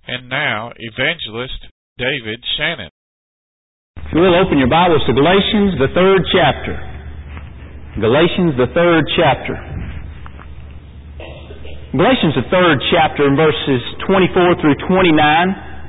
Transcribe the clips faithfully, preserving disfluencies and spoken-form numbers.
And now, Evangelist David Shannon. If you will, open your Bibles to Galatians, the third chapter. Galatians, the third chapter. Galatians, the third chapter, in verses twenty-four through twenty-nine.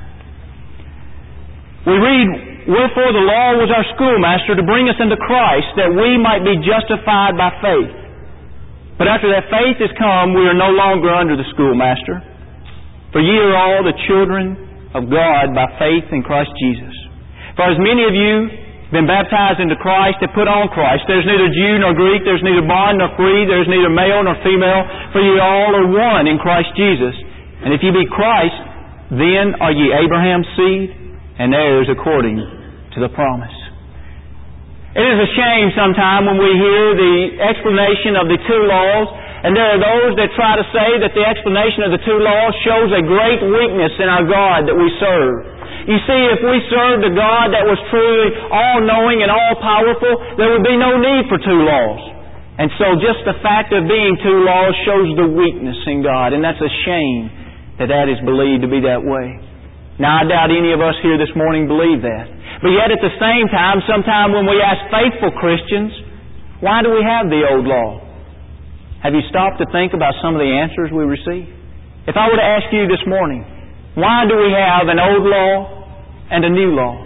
We read, "Wherefore the law was our schoolmaster to bring us unto Christ, that we might be justified by faith. But after that faith is come, we are no longer under the schoolmaster. For ye are all the children of God by faith in Christ Jesus. For as many of you have been baptized into Christ, have put on Christ. There's neither Jew nor Greek, there's neither bond nor free, there's neither male nor female, for ye all are one in Christ Jesus. And if ye be Christ, then are ye Abraham's seed, and heirs according to the promise." It is a shame sometime when we hear the explanation of the two laws, and there are those that try to say that the explanation of the two laws shows a great weakness in our God that we serve. You see, if we served a God that was truly all-knowing and all-powerful, there would be no need for two laws. And so just the fact of being two laws shows the weakness in God, and that's a shame that that is believed to be that way. Now, I doubt any of us here this morning believe that. But yet at the same time, sometime when we ask faithful Christians, why do we have the old law? Have you stopped to think about some of the answers we receive? If I were to ask you this morning, why do we have an old law and a new law?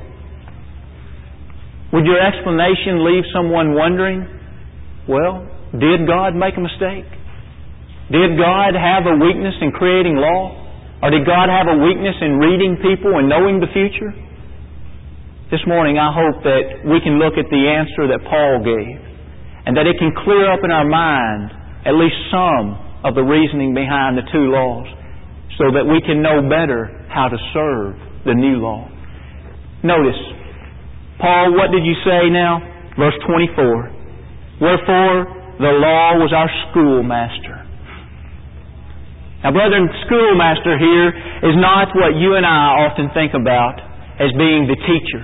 Would your explanation leave someone wondering, well, did God make a mistake? Did God have a weakness in creating law? Or did God have a weakness in reading people and knowing the future? This morning I hope that we can look at the answer that Paul gave, and that it can clear up in our mind at least some of the reasoning behind the two laws, so that we can know better how to serve the new law. Notice, Paul, what did you say now? Verse twenty-four. "Wherefore the law was our schoolmaster." Now, brethren, schoolmaster here is not what you and I often think about as being the teacher.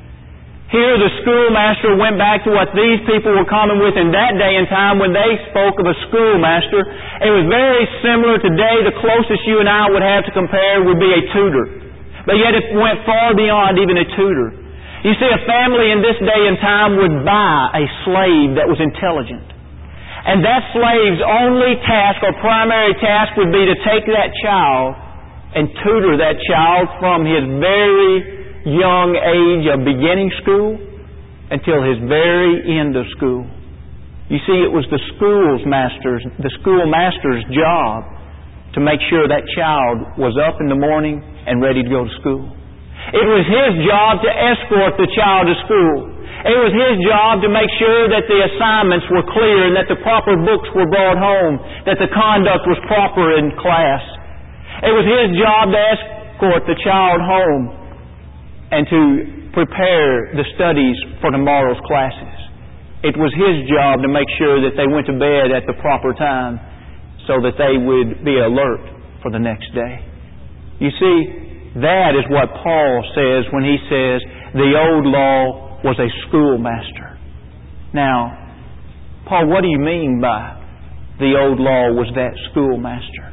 Here the schoolmaster went back to what these people were common with in that day and time when they spoke of a schoolmaster. It was very similar today. The closest you and I would have to compare would be a tutor. But yet it went far beyond even a tutor. You see, a family in this day and time would buy a slave that was intelligent. And that slave's only task or primary task would be to take that child and tutor that child from his very young age of beginning school until his very end of school. You see, it was the school's master's, the schoolmaster's job to make sure that child was up in the morning and ready to go to school. It was his job to escort the child to school. It was his job to make sure that the assignments were clear and that the proper books were brought home, that the conduct was proper in class. It was his job to escort the child home and to prepare the studies for tomorrow's classes. It was his job to make sure that they went to bed at the proper time so that they would be alert for the next day. You see, that is what Paul says when he says the old law was a schoolmaster. Now, Paul, what do you mean by the old law was that schoolmaster?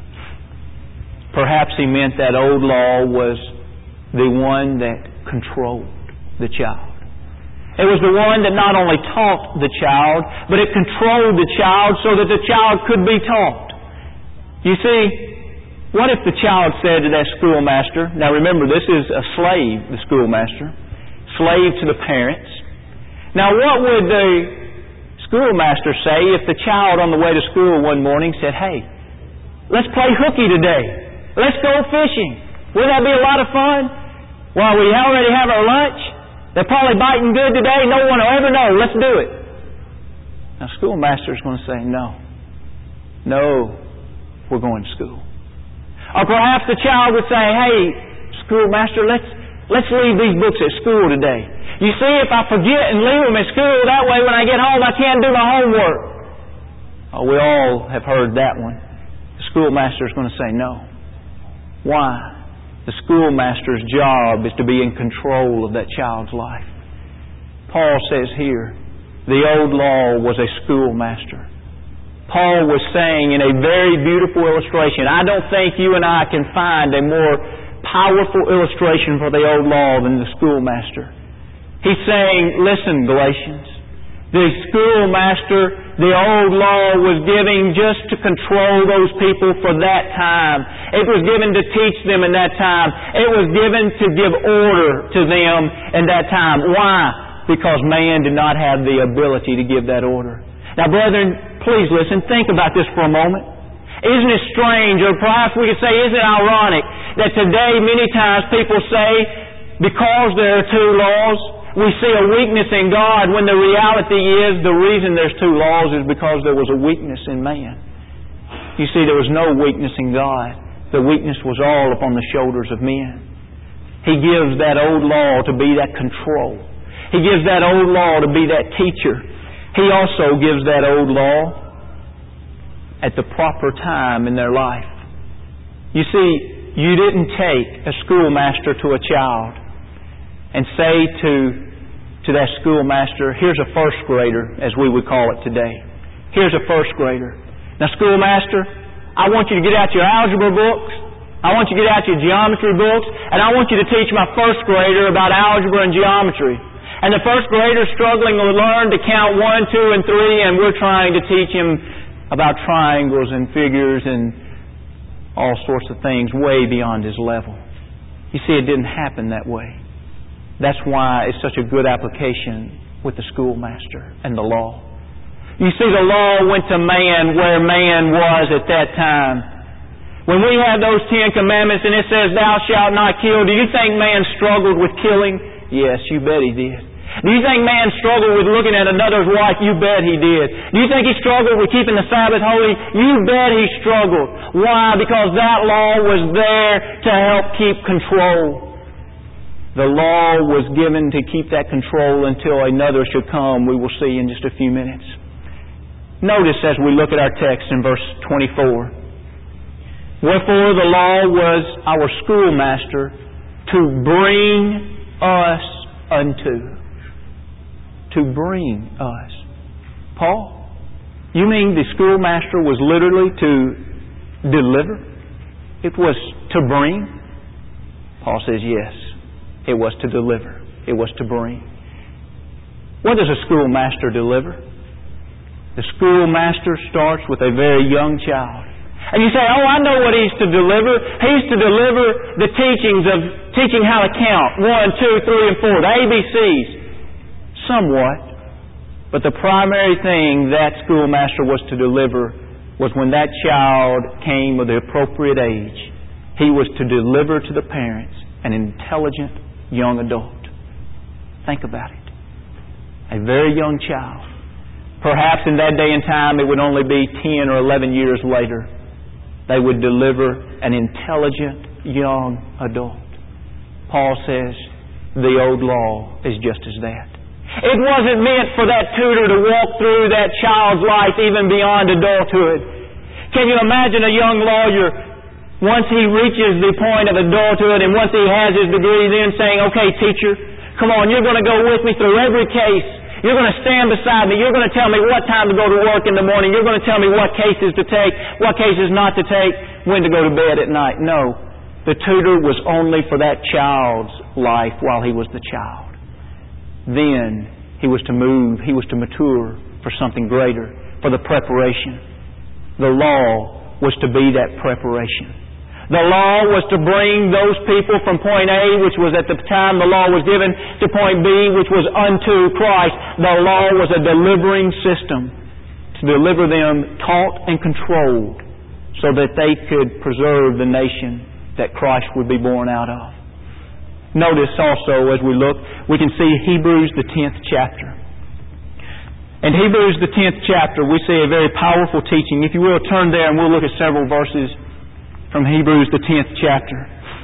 Perhaps he meant that old law was the one that controlled the child. It was the one that not only taught the child, but it controlled the child so that the child could be taught. You see, what if the child said to that schoolmaster, now remember, this is a slave, the schoolmaster, slave to the parents. Now, what would the schoolmaster say if the child on the way to school one morning said, "Hey, let's play hooky today. Let's go fishing. Wouldn't that be a lot of fun? Well, we already have our lunch. They're probably biting good today. No one will ever know. Let's do it." Now, schoolmaster is going to say, "No. No, we're going to school." Or perhaps the child would say, "Hey, schoolmaster, let's let's leave these books at school today. You see, if I forget and leave them at school, that way when I get home I can't do my homework." Oh, we all have heard that one. The schoolmaster is going to say no. Why? The schoolmaster's job is to be in control of that child's life. Paul says here, the old law was a schoolmaster. Paul was saying in a very beautiful illustration, I don't think you and I can find a more powerful illustration for the old law than the schoolmaster. He's saying, listen, Galatians, the schoolmaster, the old law was giving just to control those people for that time. It was given to teach them in that time. It was given to give order to them in that time. Why? Because man did not have the ability to give that order. Now, brethren, please listen. Think about this for a moment. Isn't it strange, or perhaps we could say, isn't it ironic, that today many times people say, because there are two laws, we see a weakness in God, when the reality is the reason there's two laws is because there was a weakness in man. You see, there was no weakness in God. The weakness was all upon the shoulders of men. He gives that old law to be that control. He gives that old law to be that teacher. He also gives that old law at the proper time in their life. You see, you didn't take a schoolmaster to a child and say to, to that schoolmaster, here's a first grader, as we would call it today. Here's a first grader. Now, schoolmaster, I want you to get out your algebra books, I want you to get out your geometry books, and I want you to teach my first grader about algebra and geometry. And the first grader's struggling to learn to count one, two, and three, and we're trying to teach him about triangles and figures and all sorts of things way beyond his level. You see, it didn't happen that way. That's why it's such a good application with the schoolmaster and the law. You see, the law went to man where man was at that time. When we have those Ten Commandments and it says, thou shalt not kill, do you think man struggled with killing? Yes, you bet he did. Do you think man struggled with looking at another's wife? You bet he did. Do you think he struggled with keeping the Sabbath holy? You bet he struggled. Why? Because that law was there to help keep control. The law was given to keep that control until another should come, we will see in just a few minutes. Notice as we look at our text in verse twenty-four. Wherefore the law was our schoolmaster to bring us unto. To bring us. Paul, you mean the schoolmaster was literally to deliver? It was to bring? Paul says yes. It was to deliver. It was to bring. What does a schoolmaster deliver? The schoolmaster starts with a very young child. And you say, oh, I know what he's to deliver. He's to deliver the teachings of teaching how to count. One, two, three, and four. The A B Cs. Somewhat. But the primary thing that schoolmaster was to deliver was when that child came of the appropriate age, he was to deliver to the parents an intelligent young adult. Think about it. A very young child. Perhaps in that day and time it would only be ten or eleven years later they would deliver an intelligent young adult. Paul says the old law is just as that. It wasn't meant for that tutor to walk through that child's life even beyond adulthood. Can you imagine a young lawyer, once he reaches the point of adulthood and once he has his degree, then saying, okay, teacher, come on, you're going to go with me through every case. You're going to stand beside me. You're going to tell me what time to go to work in the morning. You're going to tell me what cases to take, what cases not to take, when to go to bed at night. No. The tutor was only for that child's life while he was the child. Then he was to move, he was to mature for something greater, for the preparation. The law was to be that preparation. The law was to bring those people from point A, which was at the time the law was given, to point B, which was unto Christ. The law was a delivering system to deliver them taught and controlled so that they could preserve the nation that Christ would be born out of. Notice also as we look, we can see Hebrews the tenth chapter. In Hebrews the tenth chapter we see a very powerful teaching. If you will, turn there and we'll look at several verses from Hebrews the tenth chapter.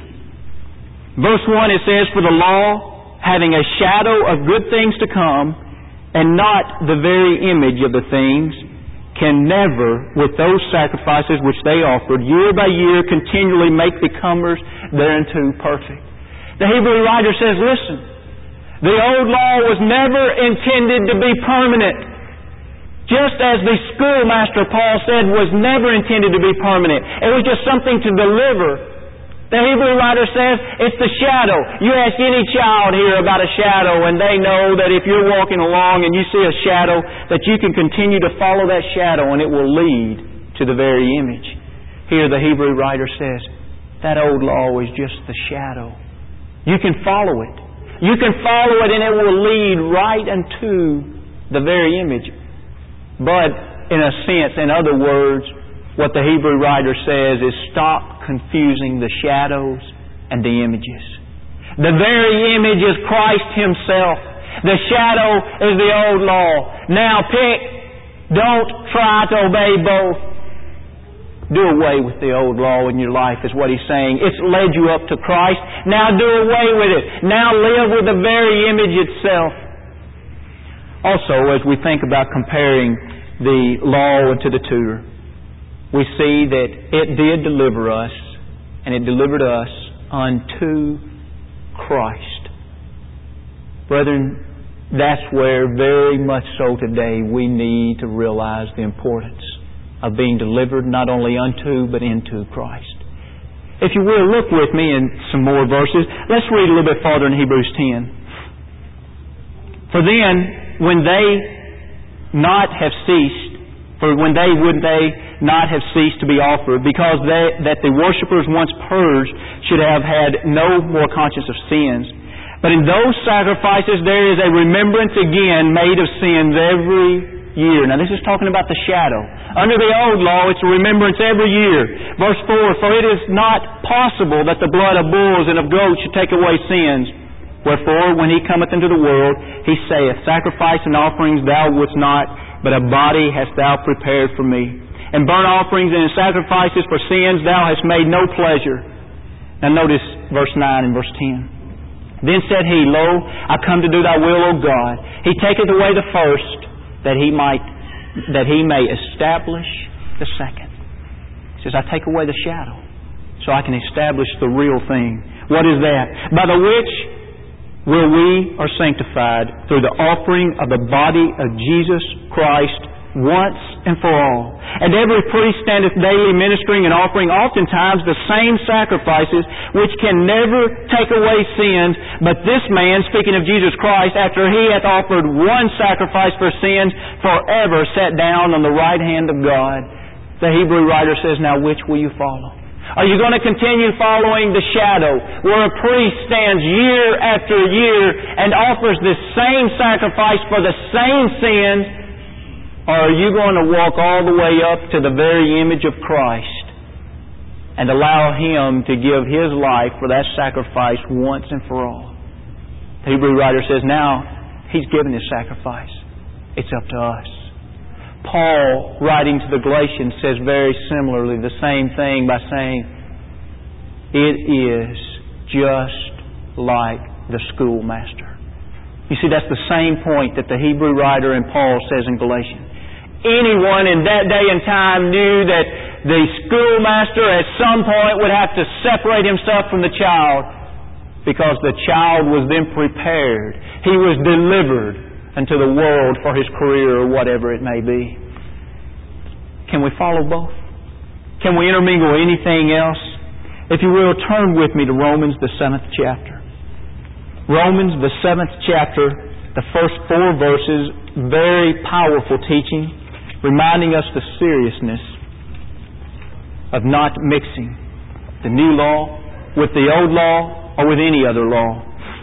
Verse one, it says, for the law, having a shadow of good things to come, and not the very image of the things, can never, with those sacrifices which they offered, year by year, continually make the comers thereunto perfect. The Hebrew writer says, listen, the old law was never intended to be permanent. Just as the schoolmaster, Paul said, was never intended to be permanent. It was just something to deliver The Hebrew writer says it's the shadow. You ask any child here about a shadow, and they know that if you're walking along and you see a shadow, that you can continue to follow that shadow and it will lead to the very image. Here the Hebrew writer says, that old law is just the shadow. You can follow it. You can follow it and it will lead right unto the very image. But in a sense, in other words, what the Hebrew writer says is stop confusing the shadows and the images. The very image is Christ Himself. The shadow is the old law. Now pick. Don't try to obey both. Do away with the old law in your life is what He's saying. It's led you up to Christ. Now do away with it. Now live with the very image itself. Also, as we think about comparing the law to the tutor, we see that it did deliver us, and it delivered us unto Christ. Brethren, that's where very much so today we need to realize the importance of being delivered not only unto but into Christ. If you will, look with me in some more verses. Let's read a little bit farther in Hebrews ten. For then, when they not have ceased, for when they would they not have ceased to be offered, because they, that the worshippers once purged should have had no more conscience of sins. But in those sacrifices there is a remembrance again made of sins every year. Now this is talking about the shadow. Under the old law it's a remembrance every year. Verse four, for it is not possible that the blood of bulls and of goats should take away sins. Wherefore, when He cometh into the world, He saith, sacrifice and offerings thou wouldst not, but a body hast thou prepared for me. And burnt offerings and sacrifices for sins thou hast made no pleasure. Now notice verse nine and verse ten. Then said He, Lo, I come to do Thy will, O God. He taketh away the first, that He might, that He may establish the second. He says, I take away the shadow, so I can establish the real thing. What is that? By the which will we are sanctified through the offering of the body of Jesus Christ once and for all. And every priest standeth daily ministering and offering oftentimes the same sacrifices, which can never take away sins. But this man, speaking of Jesus Christ, after He hath offered one sacrifice for sins, forever sat down on the right hand of God. The Hebrew writer says, now which will you follow? Are you going to continue following the shadow, where a priest stands year after year and offers the same sacrifice for the same sins? Or are you going to walk all the way up to the very image of Christ and allow Him to give His life for that sacrifice once and for all? The Hebrew writer says, now He's given His sacrifice. It's up to us. Paul, writing to the Galatians, says very similarly the same thing by saying, it is just like the schoolmaster. You see, that's the same point that the Hebrew writer and Paul says in Galatians. Anyone in that day and time knew that the schoolmaster at some point would have to separate himself from the child, because the child was then prepared. He was delivered into the world for his career or whatever it may be. Can we follow both? Can we intermingle anything else? If you will, turn with me to Romans, the seventh chapter. Romans, the seventh chapter, the first four verses, very powerful teaching, reminding us the seriousness of not mixing the new law with the old law or with any other law.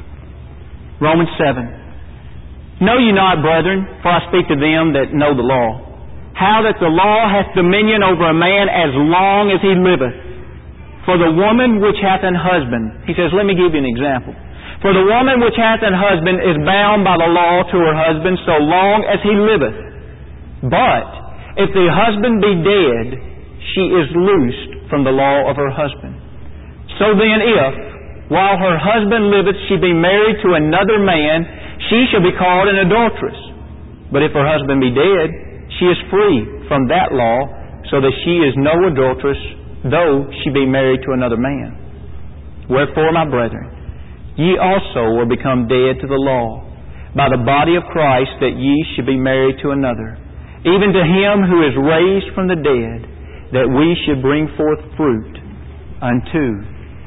Romans seven. Know ye not, brethren, for I speak to them that know the law, how that the law hath dominion over a man as long as he liveth. For the woman which hath an husband, he says, let me give you an example. For the woman which hath an husband is bound by the law to her husband so long as he liveth. But if the husband be dead, she is loosed from the law of her husband. So then if, while her husband liveth, she be married to another man, she shall be called an adulteress. But if her husband be dead, she is free from that law, so that she is no adulteress, though she be married to another man. Wherefore, my brethren, ye also are become dead to the law, by the body of Christ, that ye should be married to another, even to Him who is raised from the dead, that we should bring forth fruit unto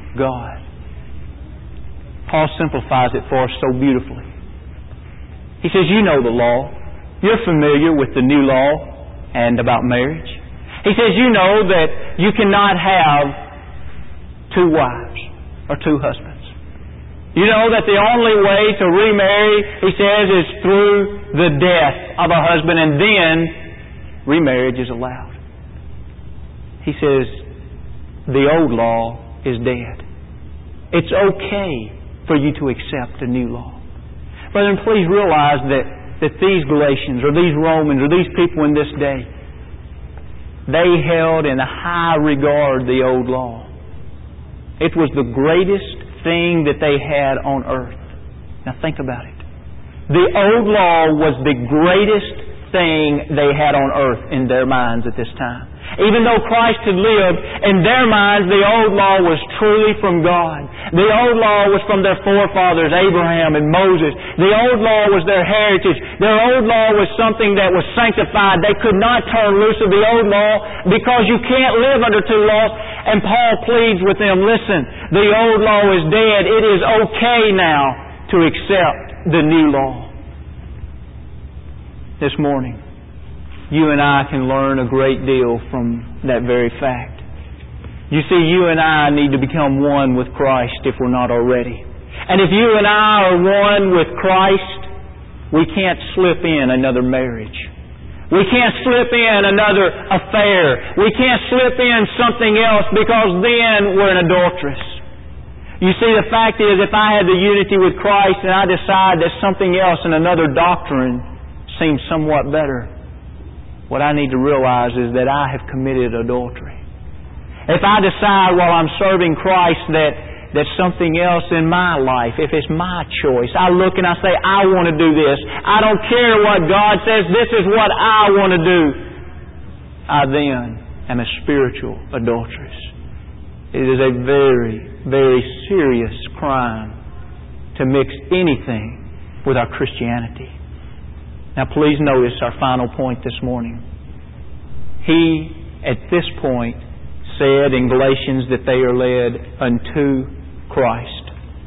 God. Paul simplifies it for us so beautifully. He says, you know the law. You're familiar with the new law and about marriage. He says, you know that you cannot have two wives or two husbands. You know that the only way to remarry, he says, is through the death of a husband, and then remarriage is allowed. He says, the old law is dead. It's okay for you to accept a new law. Brethren, please realize that, that these Galatians or these Romans or these people in this day, they held in high regard the old law. It was the greatest thing that they had on earth. Now think about it. The old law was the greatest thing they had on earth in their minds at this time. Even though Christ had lived, in their minds the old law was truly from God. The old law was from their forefathers, Abraham and Moses. The old law was their heritage. Their old law was something that was sanctified. They could not turn loose of the old law because you can't live under two laws. And Paul pleads with them, listen, the old law is dead. It is okay now to accept the new law. This morning, you and I can learn a great deal from that very fact. You see, you and I need to become one with Christ if we're not already. And if you and I are one with Christ, we can't slip in another marriage. We can't slip in another affair. We can't slip in something else, because then we're an adulteress. You see, the fact is, if I had the unity with Christ and I decide that something else and another doctrine seems somewhat better, what I need to realize is that I have committed adultery. If I decide while I'm serving Christ that, that something else in my life, if it's my choice, I look and I say, I want to do this. I don't care what God says. This is what I want to do. I then am a spiritual adulteress. It is a very, very serious crime to mix anything with our Christianity. Now please notice our final point this morning. He, at this point, said in Galatians that they are led unto Christ.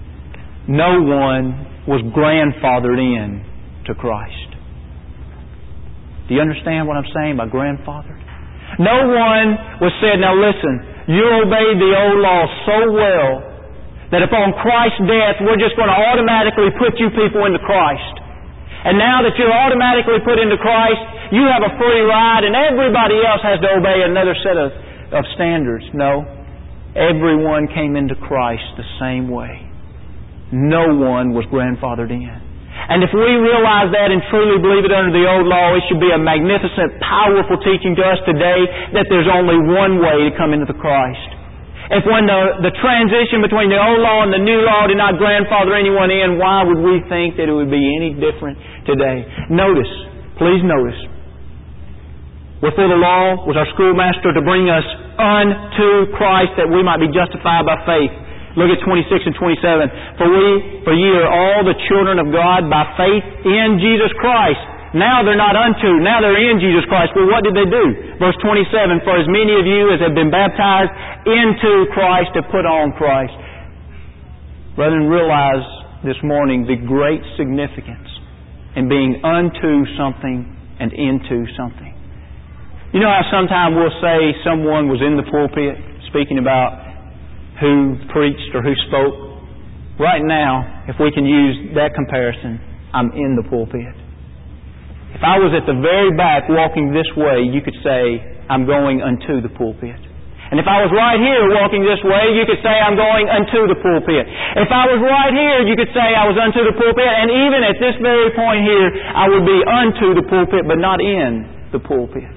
No one was grandfathered in to Christ. Do you understand what I'm saying by grandfathered? No one was said, now listen, you obeyed the old law so well that upon Christ's death we're just going to automatically put you people into Christ. And now that you're automatically put into Christ, you have a free ride and everybody else has to obey another set of, of standards. No. Everyone came into Christ the same way. No one was grandfathered in. And if we realize that and truly believe it under the old law, it should be a magnificent, powerful teaching to us today that there's only one way to come into the Christ. If when the, the transition between the old law and the new law did not grandfather anyone in, why would we think that it would be any different today? Notice, please notice, wherefore the law was our schoolmaster to bring us unto Christ that we might be justified by faith. Look at twenty-six and twenty-seven. For we, for ye are all the children of God by faith in Jesus Christ. Now they're not unto, now they're in Jesus Christ. Well, what did they do? Verse twenty-seven, for as many of you as have been baptized into Christ have put on Christ. Brethren, realize this morning the great significance in being unto something and into something. You know how sometimes we'll say someone was in the pulpit speaking about who preached or who spoke? Right now, if we can use that comparison, I'm in the pulpit. If I was at the very back walking this way, you could say, I'm going unto the pulpit. And if I was right here walking this way, you could say, I'm going unto the pulpit. If I was right here, you could say, I was unto the pulpit. And even at this very point here, I would be unto the pulpit, but not in the pulpit.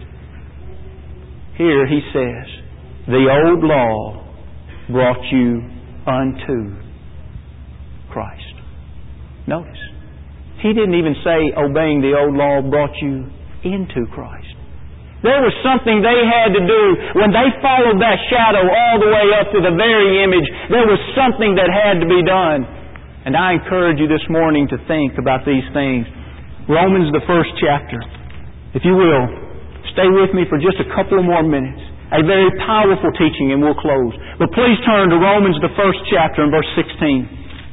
Here he says, the old law brought you unto Christ. Notice. He didn't even say obeying the old law brought you into Christ. There was something they had to do when they followed that shadow all the way up to the very image. There was something that had to be done. And I encourage you this morning to think about these things. Romans, the first chapter. If you will, stay with me for just a couple of more minutes. A very powerful teaching, and we'll close. But please turn to Romans, the first chapter, and verse sixteen.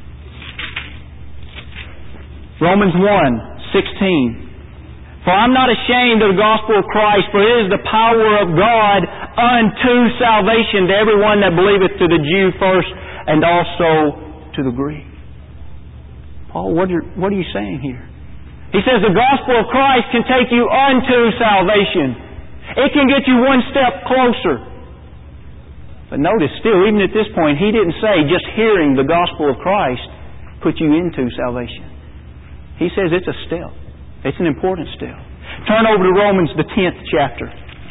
Romans one, sixteen. For I'm not ashamed of the gospel of Christ, for it is the power of God unto salvation to everyone that believeth, to the Jew first, and also to the Greek. Paul, what are, what are you saying here? He says the gospel of Christ can take you unto salvation. It can get you one step closer. But notice still, even at this point, he didn't say just hearing the gospel of Christ put you into salvation. He says it's a step. It's an important step. Turn over to Romans, the tenth chapter.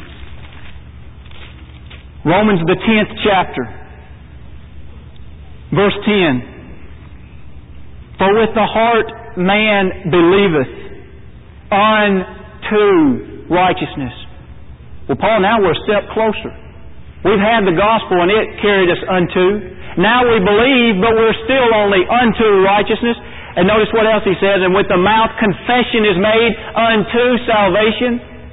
Romans, the tenth chapter. Verse ten. For with the heart man believeth unto righteousness. Well, Paul, now we're a step closer. We've had the gospel and it carried us unto. Now we believe, but we're still only unto righteousness. And notice what else he says, and with the mouth confession is made unto salvation.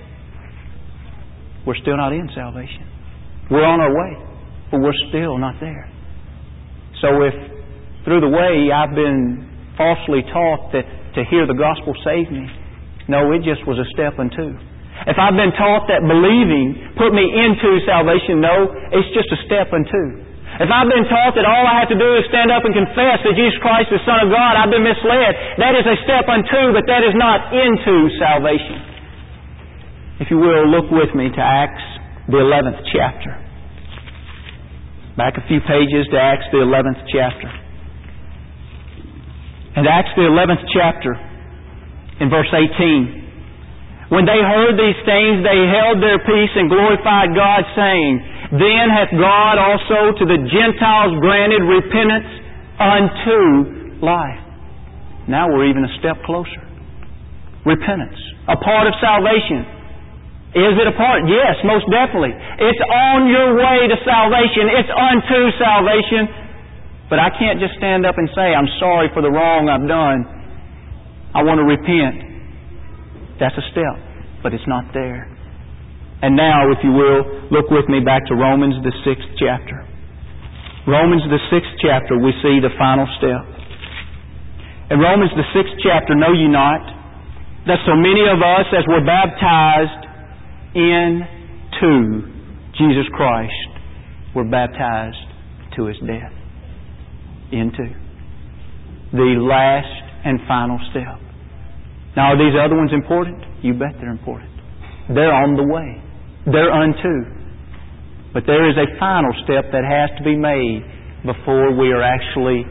We're still not in salvation. We're on our way, but we're still not there. So if through the way I've been falsely taught that to hear the gospel saved me, no, it just was a step unto. If I've been taught that believing put me into salvation, no, it's just a step unto. If I've been taught that all I have to do is stand up and confess that Jesus Christ is the Son of God, I've been misled. That is a step unto, but that is not into salvation. If you will, look with me to Acts, the eleventh chapter. Back a few pages to Acts, the eleventh chapter. And Acts, the eleventh chapter, in verse eighteen. When they heard these things, they held their peace and glorified God, saying, Then hath God also to the Gentiles granted repentance unto life. Now we're even a step closer. Repentance. A part of salvation. Is it a part? Yes, most definitely. It's on your way to salvation. It's unto salvation. But I can't just stand up and say, I'm sorry for the wrong I've done. I want to repent. That's a step, but it's not there. And now, if you will, look with me back to Romans, the sixth chapter. Romans, the sixth chapter, we see the final step. In Romans, the sixth chapter, know ye not that so many of us as were baptized into Jesus Christ were baptized to His death. Into. The last and final step. Now, are these other ones important? You bet they're important. They're on the way. They're unto. But there is a final step that has to be made before we are actually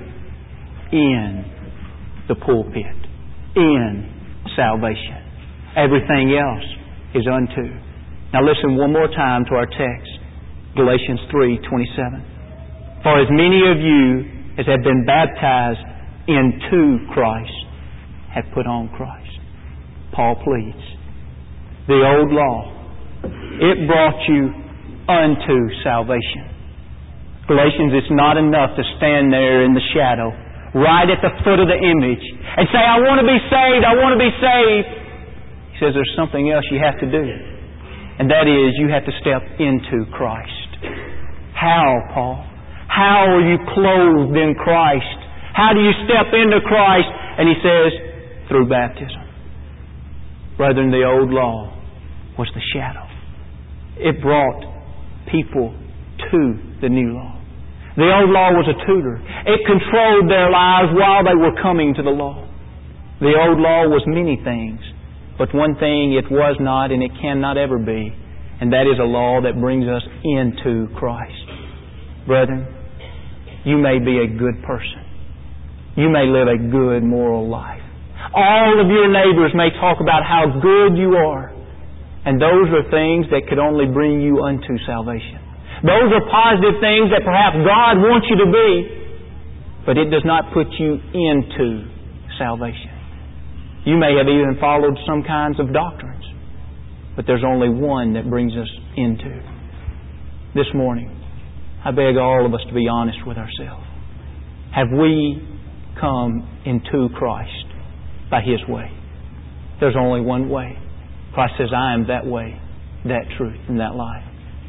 in the pulpit, in salvation. Everything else is unto. Now listen one more time to our text, Galatians three twenty-seven. For as many of you as have been baptized into Christ have put on Christ. Paul pleads. The old law, it brought you unto salvation. Galatians, it's not enough to stand there in the shadow, right at the foot of the image, and say, I want to be saved, I want to be saved. He says there's something else you have to do. And that is, you have to step into Christ. How, Paul? How are you clothed in Christ? How do you step into Christ? And he says, through baptism. Brethren, the old law was the shadow. It brought people to the new law. The old law was a tutor. It controlled their lives while they were coming to the law. The old law was many things, but one thing it was not and it cannot ever be, and that is a law that brings us into Christ. Brethren, you may be a good person. You may live a good moral life. All of your neighbors may talk about how good you are. And those are things that could only bring you unto salvation. Those are positive things that perhaps God wants you to be, but it does not put you into salvation. You may have even followed some kinds of doctrines, but there's only one that brings us into. This morning, I beg all of us to be honest with ourselves. Have we come into Christ by His way? There's only one way. Christ says, I am that way, that truth, and that life.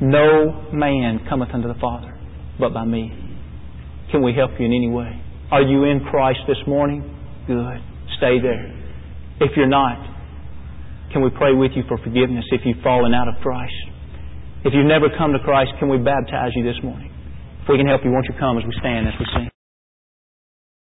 No man cometh unto the Father but by me. Can we help you in any way? Are you in Christ this morning? Good. Stay there. If you're not, can we pray with you for forgiveness if you've fallen out of Christ? If you've never come to Christ, can we baptize you this morning? If we can help you, won't you come as we stand, as we sing?